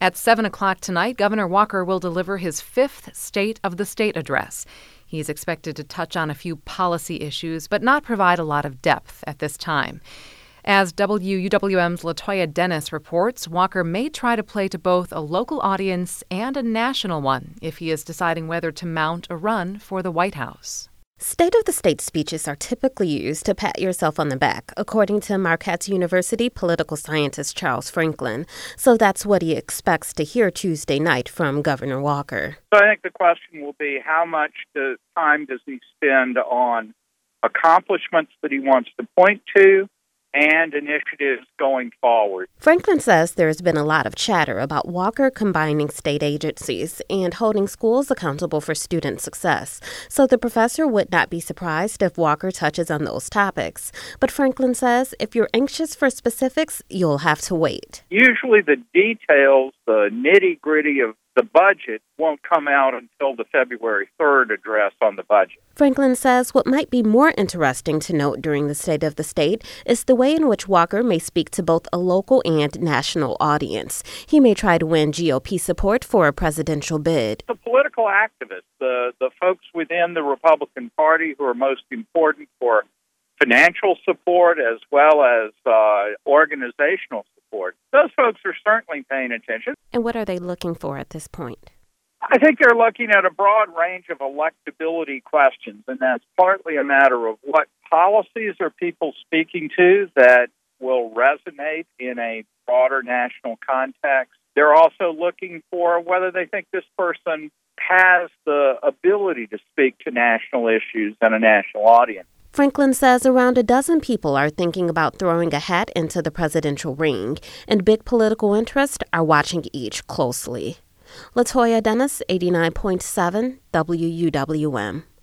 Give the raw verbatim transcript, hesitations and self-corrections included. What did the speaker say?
At seven o'clock tonight, Governor Walker will deliver his fifth State of the State address. He's expected to touch on a few policy issues, but not provide a lot of depth at this time. As W U W M's Latoya Dennis reports, Walker may try to play to both a local audience and a national one if he is deciding whether to mount a run for the White House. State of the State speeches are typically used to pat yourself on the back, according to Marquette University political scientist Charles Franklin. So that's what he expects to hear Tuesday night from Governor Walker. So I think the question will be, how much do, time does he spend on accomplishments that he wants to point to and initiatives going forward? Franklin says there's been a lot of chatter about Walker combining state agencies and holding schools accountable for student success. So the professor would not be surprised if Walker touches on those topics. But Franklin says if you're anxious for specifics, you'll have to wait. Usually the details, the nitty-gritty of the budget won't come out until the February third address on the budget. Franklin says what might be more interesting to note during the State of the State is the way in which Walker may speak to both a local and national audience. He may try to win G O P support for a presidential bid. The political activists, the, the folks within the Republican Party who are most important for financial support as well as uh, organizational support, those folks are certainly paying attention. And what are they looking for at this point? I think they're looking at a broad range of electability questions, and that's partly a matter of what policies are people speaking to that will resonate in a broader national context. They're also looking for whether they think this person has the ability to speak to national issues and a national audience. Franklin says around a dozen people are thinking about throwing a hat into the presidential ring, and big political interests are watching each closely. Latoya Dennis, eighty-nine point seven W U W M.